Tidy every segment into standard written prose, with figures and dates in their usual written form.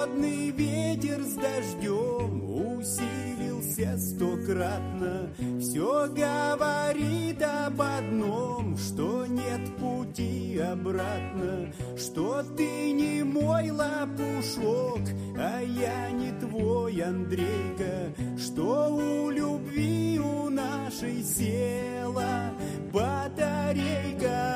холодный ветер с дождем усилился стократно. Все говорит об одном, что нет пути обратно, что ты не мой лопушок, а я не твой Андрейка, что у любви у нашей села батарейка.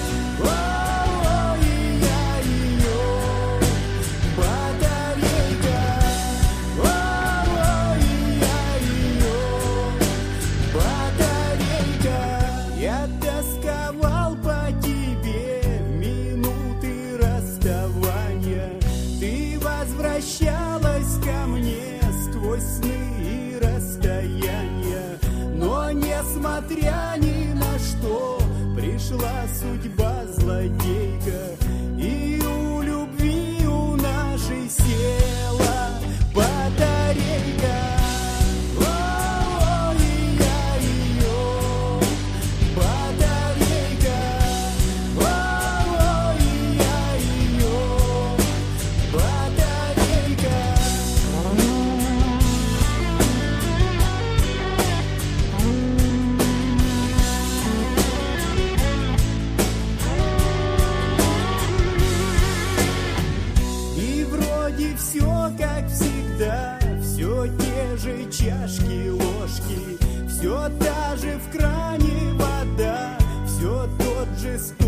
Я тосковал по тебе в минуты расставания. Ты возвращалась ко мне сквозь сны и расстояния. Но несмотря ни на что, пришла судьба злодейка, и у любви у нашей села батарейка. Все как всегда, все те же чашки, ложки, все та же в кране вода, все тот же стол.